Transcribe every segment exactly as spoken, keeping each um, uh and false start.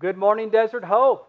Good morning, Desert Hope.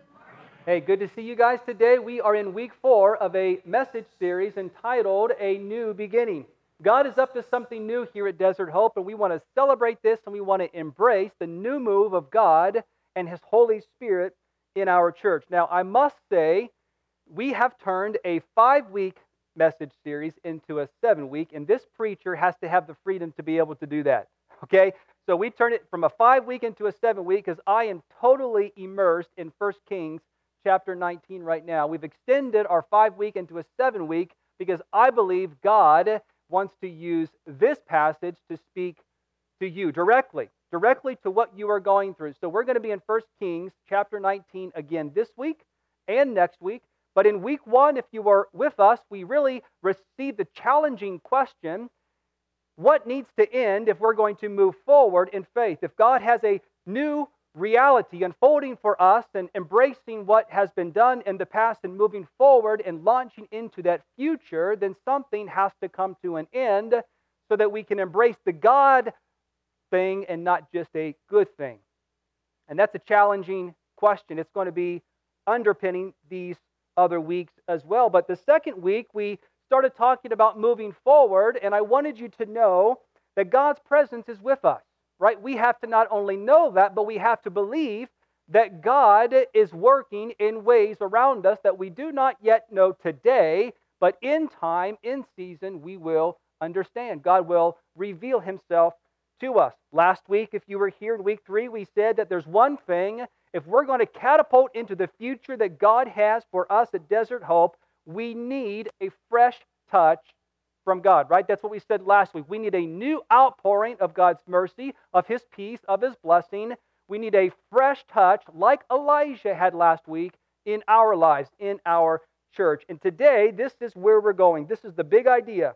Hey, good to see you guys today. We are in week four of a message series entitled A New Beginning. God is up to something new here at Desert Hope, and we want to celebrate this and we want to embrace the new move of God and His Holy Spirit in our church. Now, I must say, we have turned a five-week message series into a seven-week, and this preacher has to have the freedom to be able to do that, okay? So we turned it from a five-week into a seven-week because I am totally immersed in First Kings chapter nineteen right now. We've extended our five-week into a seven-week because I believe God wants to use this passage to speak to you directly, directly to what you are going through. So we're going to be in First Kings chapter nineteen again this week and next week. But in week one, if you were with us, we really received the challenging question, what needs to end if we're going to move forward in faith? If God has a new reality unfolding for us and embracing what has been done in the past and moving forward and launching into that future, then something has to come to an end so that we can embrace the God thing and not just a good thing. And that's a challenging question. It's going to be underpinning these other weeks as well. But the second week, we started talking about moving forward, and I wanted you to know that God's presence is with us, right? We have to not only know that, but we have to believe that God is working in ways around us that we do not yet know today, but in time, in season, we will understand. God will reveal Himself to us. Last week, if you were here in week three, we said that there's one thing. If we're going to catapult into the future that God has for us at Desert Hope, we need a fresh touch from God, right? That's what we said last week. We need a new outpouring of God's mercy, of His peace, of His blessing. We need a fresh touch like Elijah had last week in our lives, in our church. And today, this is where we're going. This is the big idea.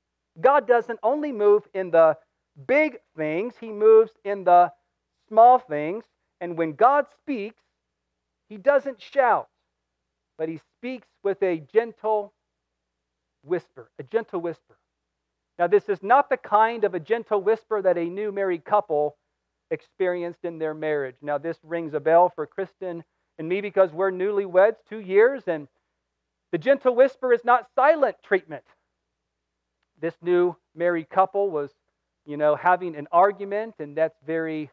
God doesn't only move in the big things, He moves in the small things. And when God speaks, He doesn't shout, but He speaks with a gentle whisper, a gentle whisper. Now, this is not the kind of a gentle whisper that a new married couple experienced in their marriage. Now, this rings a bell for Kristen and me because we're newlyweds, two years, and the gentle whisper is not silent treatment. This new married couple was, you know, having an argument, and that's very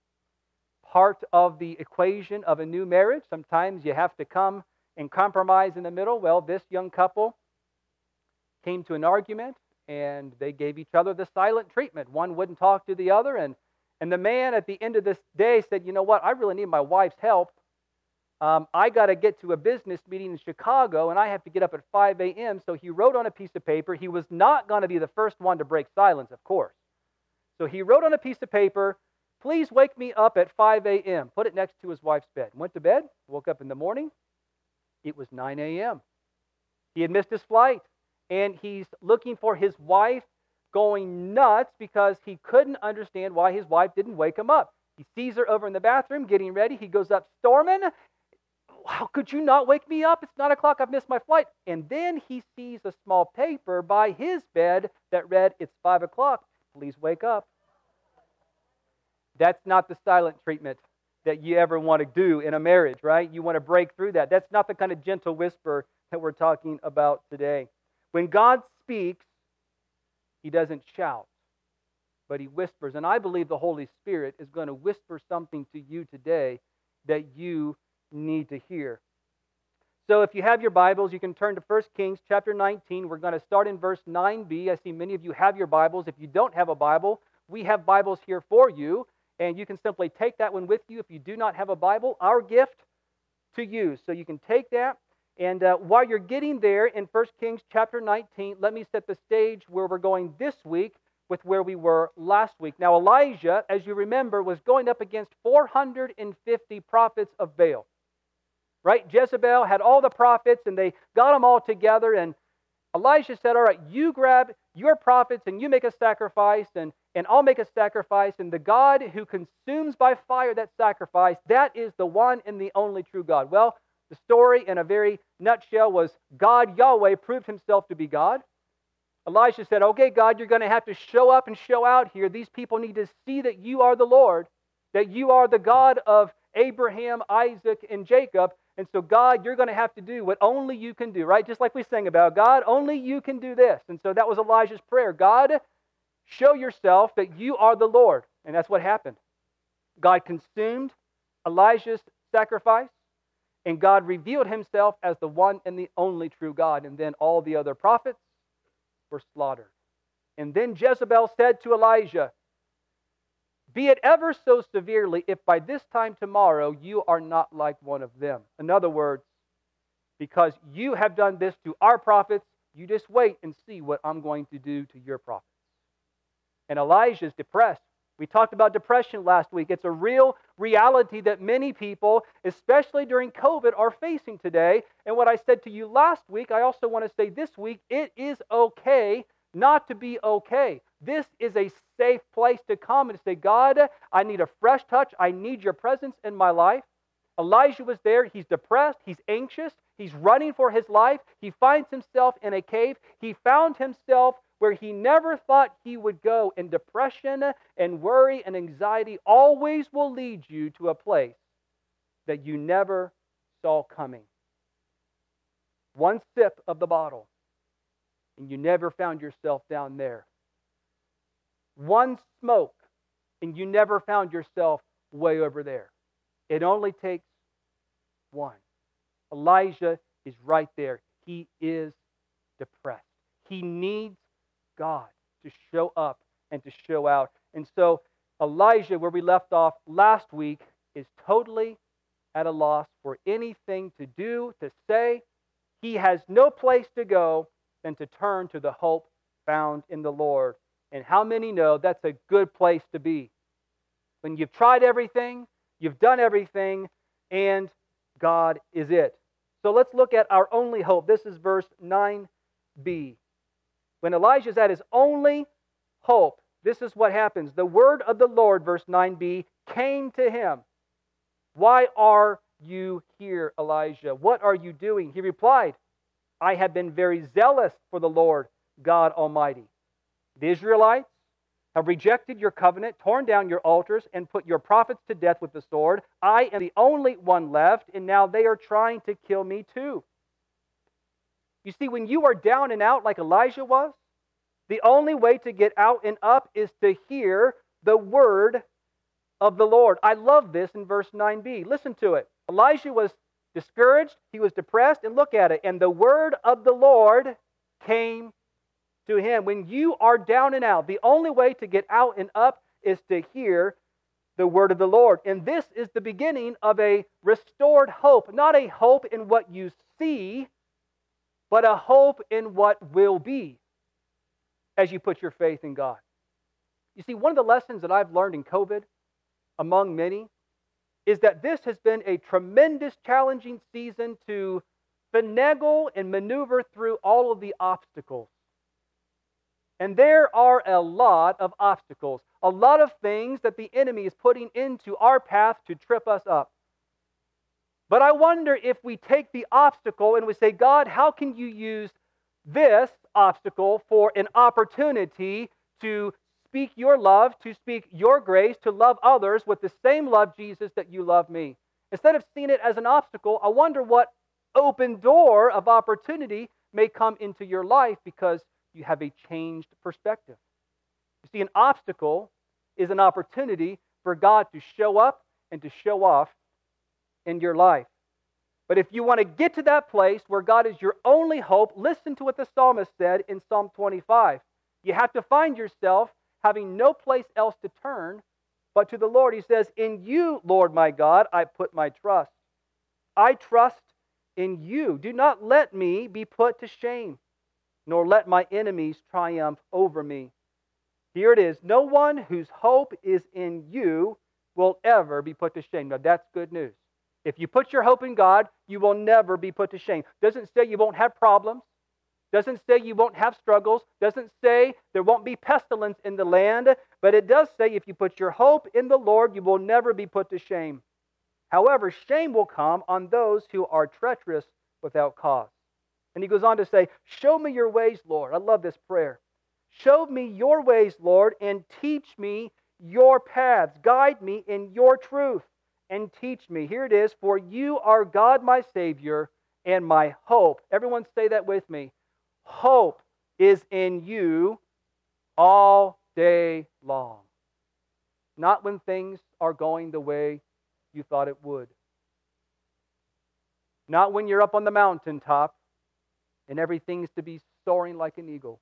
part of the equation of a new marriage. Sometimes you have to come and compromise in the middle. Well, this young couple came to an argument, and they gave each other the silent treatment. One wouldn't talk to the other, and, and the man at the end of this day said, you know what, I really need my wife's help. Um, I got to get to a business meeting in Chicago, and I have to get up at five a.m., so he wrote on a piece of paper. He was not going to be the first one to break silence, of course. So he wrote on a piece of paper, please wake me up at five a.m. Put it next to his wife's bed. Went to bed, woke up in the morning. It was nine a.m. He had missed his flight, and he's looking for his wife, going nuts because he couldn't understand why his wife didn't wake him up. He sees her over in the bathroom getting ready. He goes up storming. How could you not wake me up? It's nine o'clock. I've missed my flight. And then he sees a small paper by his bed that read, it's five o'clock. Please wake up. That's not the silent treatment that you ever want to do in a marriage, right? You want to break through that. That's not the kind of gentle whisper that we're talking about today. When God speaks, He doesn't shout, but He whispers. And I believe the Holy Spirit is going to whisper something to you today that you need to hear. So if you have your Bibles, you can turn to First Kings chapter nineteen. We're going to start in verse nine b. I see many of you have your Bibles. If you don't have a Bible, we have Bibles here for you. And you can simply take that one with you if you do not have a Bible, our gift to you. So you can take that. And uh, while you're getting there in First Kings chapter nineteen, let me set the stage where we're going this week with where we were last week. Now, Elijah, as you remember, was going up against four hundred fifty prophets of Baal. Right? Jezebel had all the prophets, and they got them all together. And Elijah said, all right, you grab your prophets and you make a sacrifice, and And I'll make a sacrifice, and the God who consumes by fire that sacrifice, that is the one and the only true God. Well, the story in a very nutshell was God, Yahweh, proved Himself to be God. Elijah said, okay, God, you're going to have to show up and show out here. These people need to see that you are the Lord, that you are the God of Abraham, Isaac, and Jacob. And so, God, you're going to have to do what only you can do, right? Just like we sang about, God, only you can do this. And so that was Elijah's prayer. God, show yourself that you are the Lord. And that's what happened. God consumed Elijah's sacrifice, and God revealed himself as the one and the only true God. And then all the other prophets were slaughtered. And then Jezebel said to Elijah, be it ever so severely, if by this time tomorrow you are not like one of them. In other words, because you have done this to our prophets, you just wait and see what I'm going to do to your prophets. And Elijah's depressed. We talked about depression last week. It's a real reality that many people, especially during COVID, are facing today. And what I said to you last week, I also want to say this week, it is okay not to be okay. This is a safe place to come and say, God, I need a fresh touch. I need your presence in my life. Elijah was there. He's depressed. He's anxious. He's running for his life. He finds himself in a cave. He found himself where he never thought he would go. And depression and worry and anxiety always will lead you to a place that you never saw coming. One sip of the bottle, and you never found yourself down there. One smoke, and you never found yourself way over there. It only takes one. Elijah is right there. He is depressed. He needs God to show up and to show out. And so Elijah, where we left off last week, is totally at a loss for anything to do, to say. He has no place to go than to turn to the hope found in the Lord. And how many know that's a good place to be? When you've tried everything, you've done everything, and God is it. So let's look at our only hope. This is verse nine b. When Elijah's at his only hope, this is what happens. The word of the Lord, verse nine b, came to him. Why are you here, Elijah? What are you doing? He replied, I have been very zealous for the Lord God Almighty. The Israelites have rejected your covenant, torn down your altars, and put your prophets to death with the sword. I am the only one left, and now they are trying to kill me too. You see, when you are down and out like Elijah was, the only way to get out and up is to hear the word of the Lord. I love this in verse nine b. Listen to it. Elijah was discouraged, he was depressed, and look at it. And the word of the Lord came to him. When you are down and out, the only way to get out and up is to hear the word of the Lord. And this is the beginning of a restored hope. Not a hope in what you see, but a hope in what will be as you put your faith in God. You see, one of the lessons that I've learned in COVID, among many, is that this has been a tremendous challenging season to finagle and maneuver through all of the obstacles. And there are a lot of obstacles, a lot of things that the enemy is putting into our path to trip us up. But I wonder if we take the obstacle and we say, God, how can you use this obstacle for an opportunity to speak your love, to speak your grace, to love others with the same love, Jesus, that you love me? Instead of seeing it as an obstacle, I wonder what open door of opportunity may come into your life because you have a changed perspective. You see, an obstacle is an opportunity for God to show up and to show off in your life. But if you want to get to that place where God is your only hope, listen to what the psalmist said in Psalm twenty-five. You have to find yourself having no place else to turn but to the Lord. He says, in you, Lord my God, I put my trust. I trust in you. Do not let me be put to shame, nor let my enemies triumph over me. Here it is. No one whose hope is in you will ever be put to shame. Now that's good news. If you put your hope in God, you will never be put to shame. Doesn't say you won't have problems. Doesn't say you won't have struggles. Doesn't say there won't be pestilence in the land. But it does say if you put your hope in the Lord, you will never be put to shame. However, shame will come on those who are treacherous without cause. And he goes on to say, show me your ways, Lord. I love this prayer. Show me your ways, Lord, and teach me your paths. Guide me in your truth and teach me. Here it is. For you are God, my Savior, and my hope. Everyone say that with me. Hope is in you all day long. Not when things are going the way you thought it would. Not when you're up on the mountaintop and everything's to be soaring like an eagle.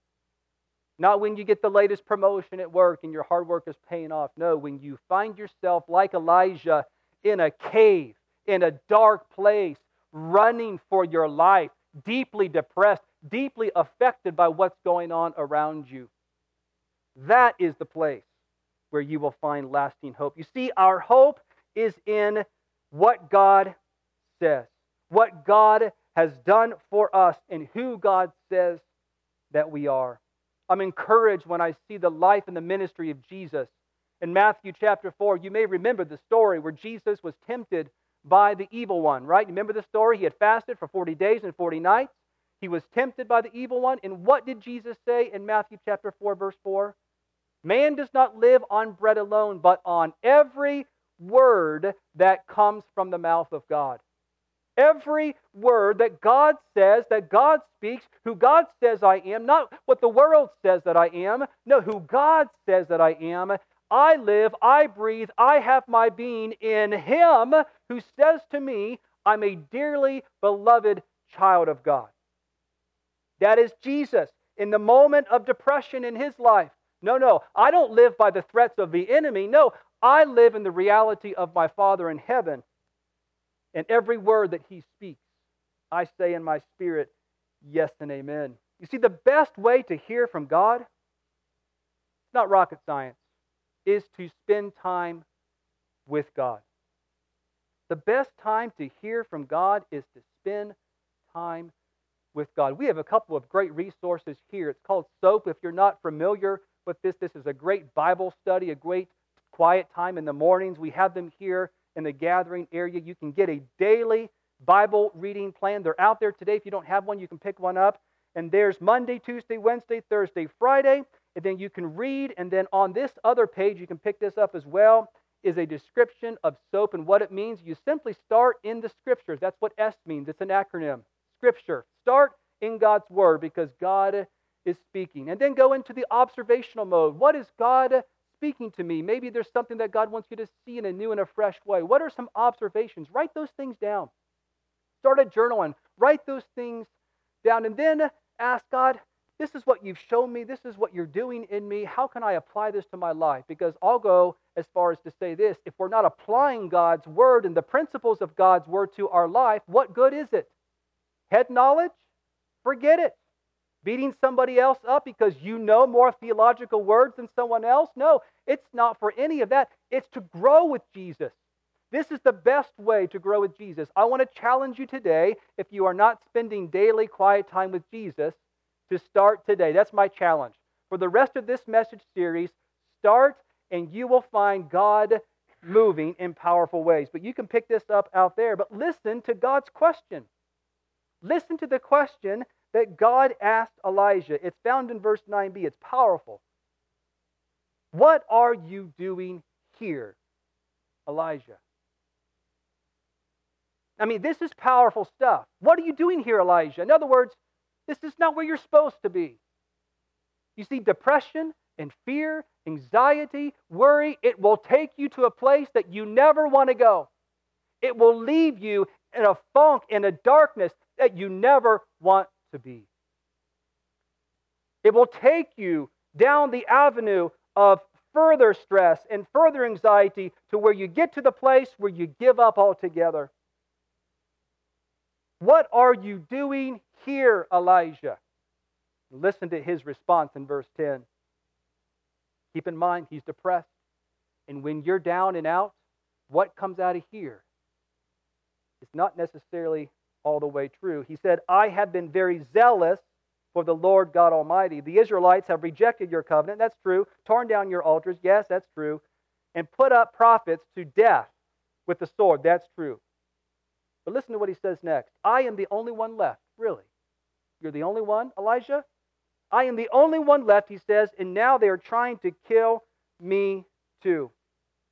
Not when you get the latest promotion at work and your hard work is paying off. No, when you find yourself like Elijah in a cave, in a dark place, running for your life, deeply depressed, deeply affected by what's going on around you. That is the place where you will find lasting hope. You see, our hope is in what God says, what God has done for us, and who God says that we are. I'm encouraged when I see the life and the ministry of Jesus. In Matthew chapter four, you may remember the story where Jesus was tempted by the evil one, right? You remember the story? He had fasted for forty days and forty nights. He was tempted by the evil one. And what did Jesus say in Matthew chapter four, verse four? Man does not live on bread alone, but on every word that comes from the mouth of God. Every word that God says, that God speaks, who God says I am, not what the world says that I am, no, who God says that I am. I live, I breathe, I have my being in Him who says to me, I'm a dearly beloved child of God. That is Jesus in the moment of depression in His life. No, no, I don't live by the threats of the enemy. No, I live in the reality of my Father in heaven. And every word that He speaks, I say in my spirit, yes and amen. You see, the best way to hear from God, it's not rocket science, is to spend time with God. The best time to hear from God is to spend time with God. We have a couple of great resources here. It's called SOAP. If you're not familiar with this, this is a great Bible study, a great quiet time in the mornings. We have them here in the gathering area. You can get a daily Bible reading plan. They're out there today. If you don't have one, you can pick one up. And there's Monday, Tuesday, Wednesday, Thursday, Friday. And then you can read. And then on this other page, you can pick this up as well, is a description of SOAP and what it means. You simply start in the Scriptures. That's what S means. It's an acronym. Scripture. Start in God's Word because God is speaking. And then go into the observational mode. What is God speaking to me? Maybe there's something that God wants you to see in a new and a fresh way. What are some observations? Write those things down. Start a journal and write those things down. And then ask God, this is what you've shown me. This is what you're doing in me. How can I apply this to my life? Because I'll go as far as to say this. If we're not applying God's Word and the principles of God's Word to our life, what good is it? Head knowledge? Forget it. Beating somebody else up because you know more theological words than someone else? No, it's not for any of that. It's to grow with Jesus. This is the best way to grow with Jesus. I want to challenge you today, if you are not spending daily quiet time with Jesus, to start today. That's my challenge. For the rest of this message series, start and you will find God moving in powerful ways. But you can pick this up out there. But listen to God's question. Listen to the question that God asked Elijah. It's found in verse nine b. It's powerful. What are you doing here, Elijah? I mean, this is powerful stuff. What are you doing here, Elijah? In other words, this is not where you're supposed to be. You see, depression and fear, anxiety, worry, it will take you to a place that you never want to go. It will leave you in a funk, in a darkness that you never want to be. It will take you down the avenue of further stress and further anxiety to where you get to the place where you give up altogether. What are you doing here, Elijah? Listen to his response in verse ten. Keep in mind, he's depressed. And when you're down and out, what comes out of here is not necessarily all the way true. He said, I have been very zealous for the Lord God Almighty. The Israelites have rejected your covenant. That's true. Torn down your altars. Yes, that's true. And put up prophets to death with the sword. That's true. But listen to what he says next. I am the only one left. Really? You're the only one, Elijah? I am the only one left, he says, and now they are trying to kill me too.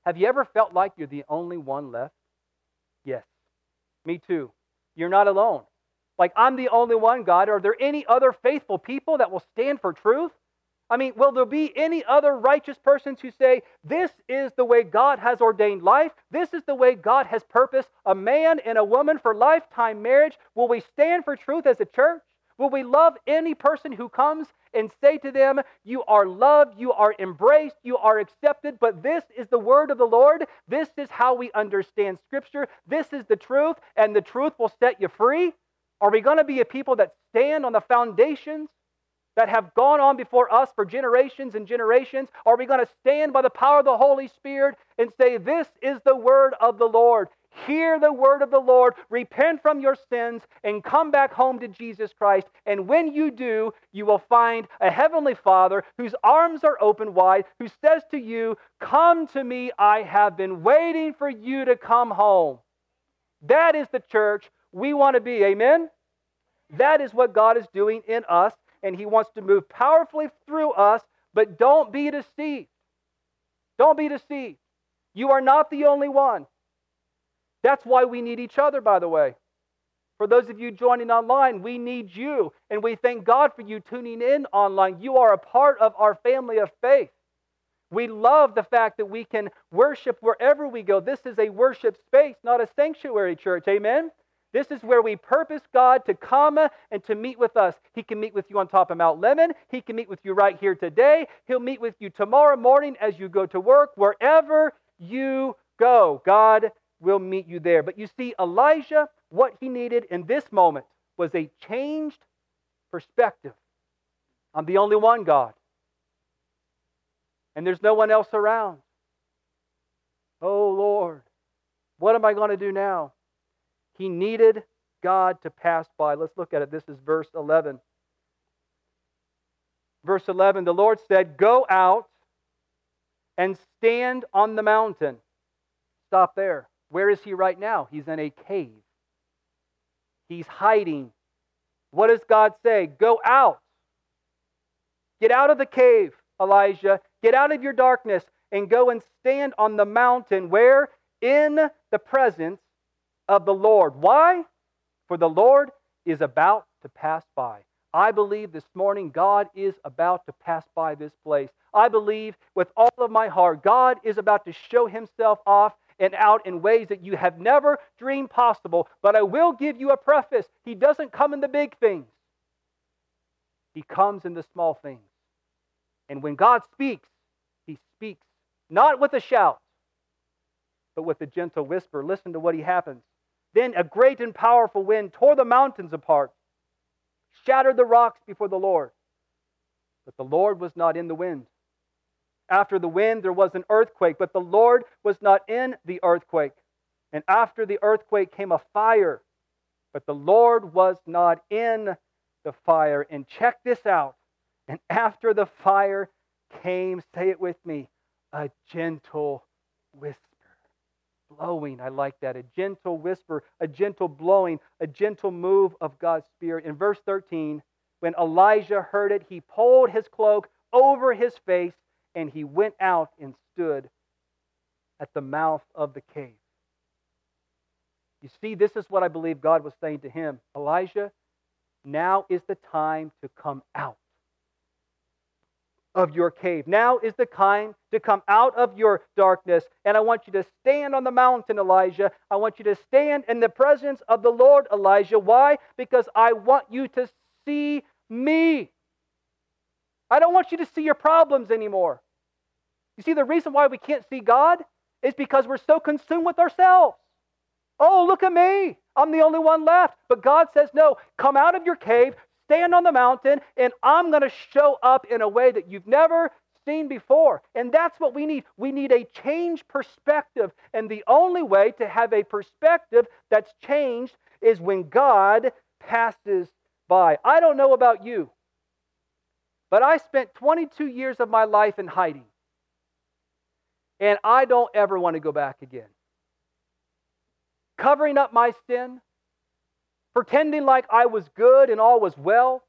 Have you ever felt like you're the only one left? Yes, me too. You're not alone. Like, I'm the only one, God. Are there any other faithful people that will stand for truth? I mean, will there be any other righteous persons who say, this is the way God has ordained life? This is the way God has purposed a man and a woman for lifetime marriage? Will we stand for truth as a church? Will we love any person who comes and say to them, you are loved, you are embraced, you are accepted, but this is the word of the Lord. This is how we understand Scripture. This is the truth, and the truth will set you free. Are we going to be a people that stand on the foundations that have gone on before us for generations and generations? Are we going to stand by the power of the Holy Spirit and say, this is the word of the Lord? Hear the word of the Lord, repent from your sins, and come back home to Jesus Christ. And when you do, you will find a heavenly Father whose arms are open wide, who says to you, come to me, I have been waiting for you to come home. That is the church we want to be, amen? That is what God is doing in us, and He wants to move powerfully through us, but don't be deceived. Don't be deceived. You are not the only one. That's why we need each other, by the way. For those of you joining online, we need you, and we thank God for you tuning in online. You are a part of our family of faith. We love the fact that we can worship wherever we go. This is a worship space, not a sanctuary church, amen? This is where we purpose God to come and to meet with us. He can meet with you on top of Mount Lemon. He can meet with you right here today. He'll meet with you tomorrow morning as you go to work. Wherever you go, God will meet you there. But you see, Elijah, what he needed in this moment was a changed perspective. I'm the only one, God. And there's no one else around. Oh, Lord, what am I going to do now? He needed God to pass by. Let's look at it. This is verse eleven. Verse eleven, the Lord said, go out and stand on the mountain. Stop there. Where is he right now? He's in a cave. He's hiding. What does God say? Go out. Get out of the cave, Elijah. Get out of your darkness and go and stand on the mountain. Where? In the presence of the Lord. Why? For the Lord is about to pass by. I believe this morning God is about to pass by this place. I believe with all of my heart God is about to show Himself off and out in ways that you have never dreamed possible. But I will give you a preface. He doesn't come in the big things. He comes in the small things. And when God speaks, He speaks not with a shout, but with a gentle whisper. Listen to what He happens. Then a great and powerful wind tore the mountains apart, shattered the rocks before the Lord. But the Lord was not in the wind. After the wind, there was an earthquake, but the Lord was not in the earthquake. And after the earthquake came a fire, but the Lord was not in the fire. And check this out. And after the fire came, say it with me, a gentle whisper. Blowing, I like that. A gentle whisper, a gentle blowing, a gentle move of God's Spirit. In verse thirteen, when Elijah heard it, he pulled his cloak over his face and he went out and stood at the mouth of the cave. You see, this is what I believe God was saying to him. Elijah, now is the time to come out of your cave. Now is the time to come out of your darkness. And I want you to stand on the mountain, Elijah. I want you to stand in the presence of the Lord, Elijah. Why? Because I want you to see me. I don't want you to see your problems anymore. You see, the reason why we can't see God is because we're so consumed with ourselves. Oh, look at me. I'm the only one left. But God says, no, come out of your cave, stand on the mountain, and I'm going to show up in a way that you've never seen before. And that's what we need. We need a changed perspective. And the only way to have a perspective that's changed is when God passes by. I don't know about you, but I spent twenty-two years of my life in hiding. And I don't ever want to go back again. Covering up my sin, pretending like I was good and all was well,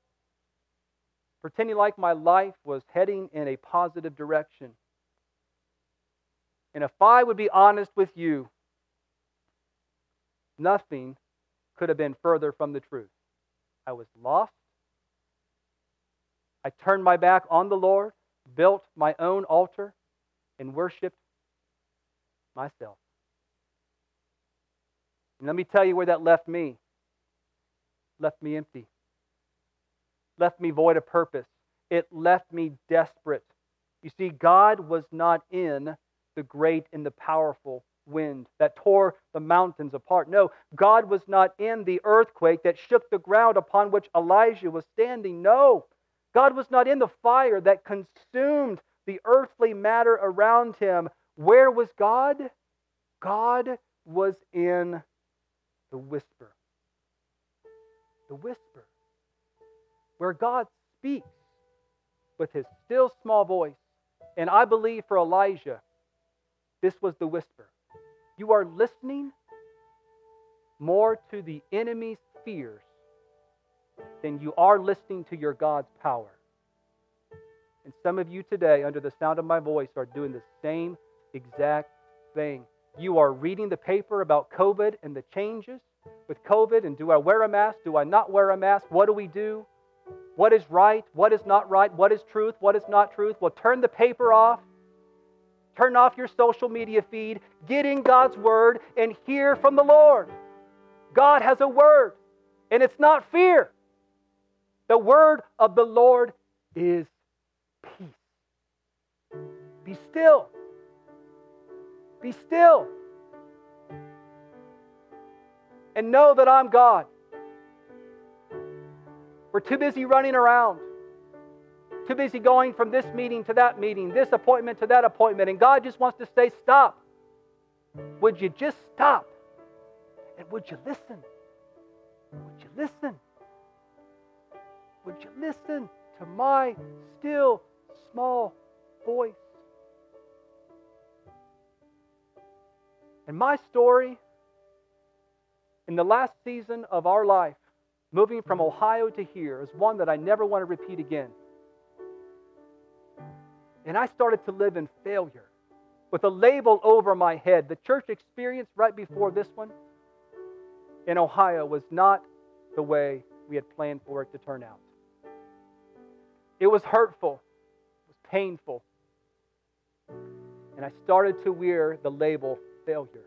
pretending like my life was heading in a positive direction. And if I would be honest with you, nothing could have been further from the truth. I was lost. I turned my back on the Lord, built my own altar, and worshiped myself. And let me tell you where that left me. Left me empty. Left me void of purpose. It left me desperate. You see, God was not in the great and the powerful wind that tore the mountains apart. No, God was not in the earthquake that shook the ground upon which Elijah was standing. No, God was not in the fire that consumed the earthly matter around him. Where was God? God was in the whisper. The whisper. Where God speaks with his still small voice. And I believe for Elijah, this was the whisper. You are listening more to the enemy's fears than you are listening to your God's power. And some of you today, under the sound of my voice, are doing the same exact thing. You are reading the paper about COVID and the changes with COVID, and do I wear a mask? Do I not wear a mask? What do we do? What is right? What is not right? What is truth? What is not truth? Well, turn the paper off. Turn off your social media feed. Get in God's Word and hear from the Lord. God has a word, and it's not fear. The word of the Lord is peace. Be still. Be still. And know that I'm God. We're too busy running around. Too busy going from this meeting to that meeting, this appointment to that appointment. And God just wants to say, stop. Would you just stop? And would you listen? Would you listen? Would you listen to my still small voice? And my story in the last season of our life, moving from Ohio to here, is one that I never want to repeat again. And I started to live in failure with a label over my head. The church experience right before this one in Ohio was not the way we had planned for it to turn out. It was hurtful. It was painful. And I started to wear the label failure.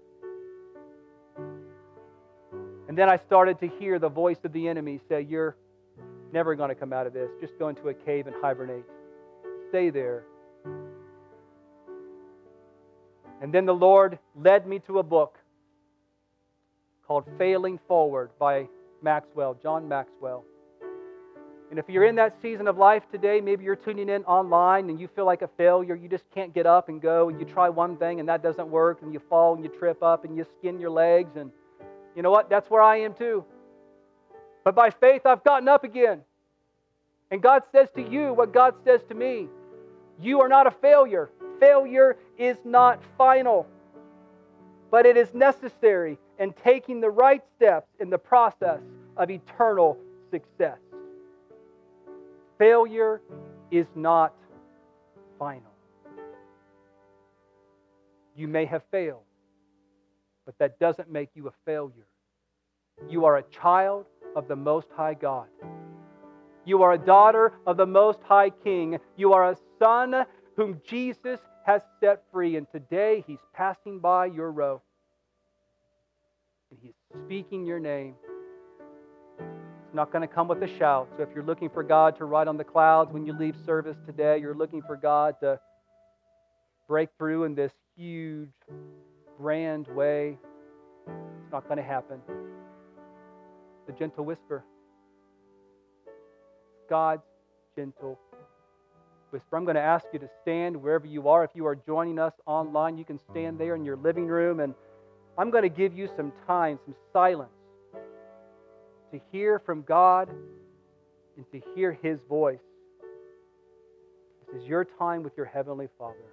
And then I started to hear the voice of the enemy say, you're never going to come out of this. Just go into a cave and hibernate. Stay there. And then the Lord led me to a book called Failing Forward by Maxwell, John Maxwell. And if you're in that season of life today, maybe you're tuning in online and you feel like a failure. You just can't get up and go, and you try one thing and that doesn't work, and you fall and you trip up and you skin your legs, and you know what? That's where I am too. But by faith, I've gotten up again. And God says to you what God says to me. You are not a failure. Failure is not final. But it is necessary in taking the right steps in the process of eternal success. Failure is not final. You may have failed, but that doesn't make you a failure. You are a child of the Most High God. You are a daughter of the Most High King. You are a son whom Jesus has set free. And today He's passing by your row. And He's speaking your name. It's not going to come with a shout. So if you're looking for God to ride on the clouds when you leave service today, you're looking for God to break through in this huge, grand way, it's not going to happen. The gentle whisper. God's gentle whisper. I'm going to ask you to stand wherever you are. If you are joining us online, you can stand there in your living room, and I'm going to give you some time, some silence to hear from God and to hear His voice. This is your time with your Heavenly Father.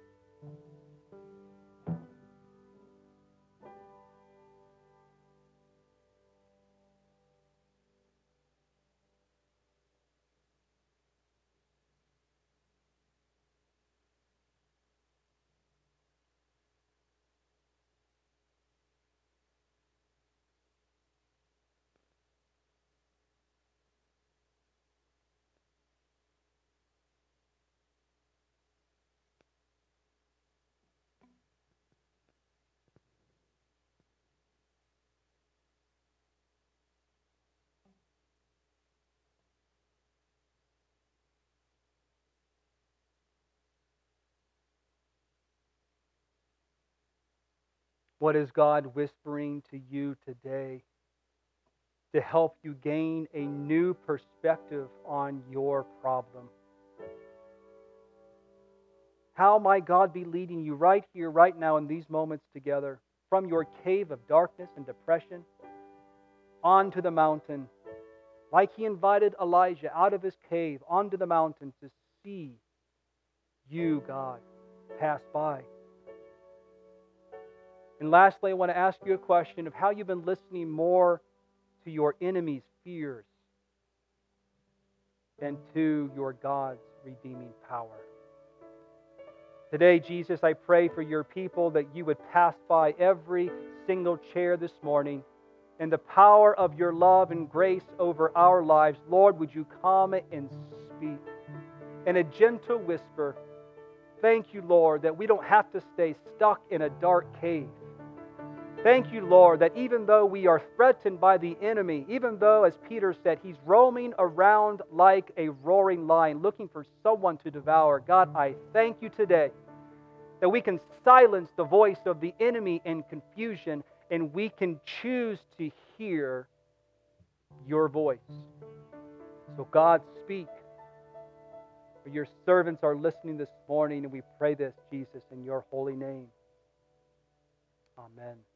What is God whispering to you today to help you gain a new perspective on your problem? How might God be leading you right here, right now, in these moments together, from your cave of darkness and depression onto the mountain, like He invited Elijah out of his cave onto the mountain to see you, God, pass by? And lastly, I want to ask you a question of how you've been listening more to your enemy's fears than to your God's redeeming power. Today, Jesus, I pray for your people that you would pass by every single chair this morning, and the power of your love and grace over our lives. Lord, would you come and speak in a gentle whisper? Thank you, Lord, that we don't have to stay stuck in a dark cave. Thank you, Lord, that even though we are threatened by the enemy, even though, as Peter said, he's roaming around like a roaring lion looking for someone to devour, God, I thank you today that we can silence the voice of the enemy in confusion, and we can choose to hear your voice. So God, speak. For your servants are listening this morning, and we pray this, Jesus, in your holy name. Amen.